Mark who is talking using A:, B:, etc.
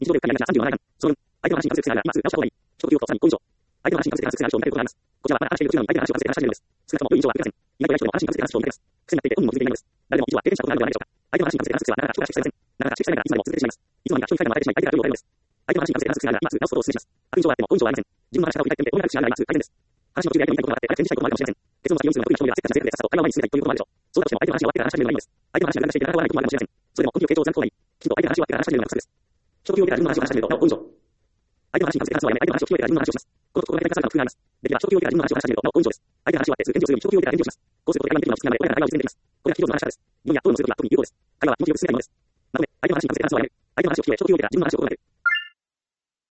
A: 日常で深い話37回。その分、相手の話に関する癖があります。直した方がいい。食記憶と3、5以上。相手の話に関する話を見たいことがあります。こちらは話している途中なのに相手の話を忘れて話しているのです。少なくとも4以上はありません。意外とや人の話に関する話を見たいです。癖になっていて本人も気づいていないのです。誰でも一度は経験したことがあるのではないでしょうか。相手の話に関する話はなかなか消化していません。なかなか消化したいがいつまでも続けてしまいます。いつの間にか人に回答を与えてしまい相手から情報を得るのです。相手の話に関する話があります。直すことをお勧めします。悪印象はあっても好印象はありません。自分の話し方を振り返ってみて、どんな話があります。大変です。話の途中で相手に言いたいことがあって、相手にしたいこともあるかもしれません。結論は読みするのは特に人にはせっかちな性格でさっさと会話を前に進めたいということもあるでしょう。そうだとしても相手の話が終わってから話し始めるのがいいのです。相手の話が長くしていてなかなか終わらないこともあるかもしれません。それでも根拠を傾聴を参考がいい。きちんと相手の話を話す方がいい。きちんと相手の話を聞くようにから自分の話を話し始めるとなお好印象。相手の話に関する話はやめ、相手の話を聞き終えてから自分の話をします。このところが大体されたの工夫があります。できれば、初期を受けてから自分の話を話し始めるとなお好印象です。相手の話を終わってすぐ返事をするように初期を受けてから返事をします。こうすることで会話に的な落ち着きなので、お互いの会話を進めていきます。これが企業の話し方です。議論や討論をするときは特に有効です。会話は気持ちよく進めたいものです。なので、相手の話に関する話はやめる。相手の話を聞き終え、初期を受けてから自分の話を行う。